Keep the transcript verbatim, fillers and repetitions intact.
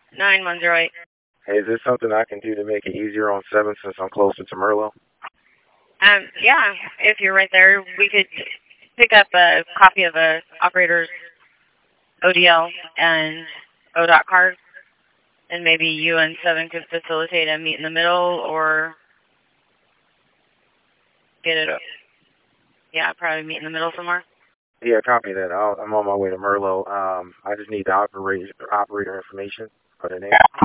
nine one zero eight. Hey, is there something I can do to make it easier on seven since I'm closer to Merlo? Um, yeah, if you're right there, we could pick up a copy of a operator's O D L and O D O T card, and maybe you and seven could facilitate a meet in the middle or get it, yeah, probably meet in the middle somewhere. Yeah, copy that. I'll, I'm on my way to Merlo. Um, I just need the operator, operator information for the name.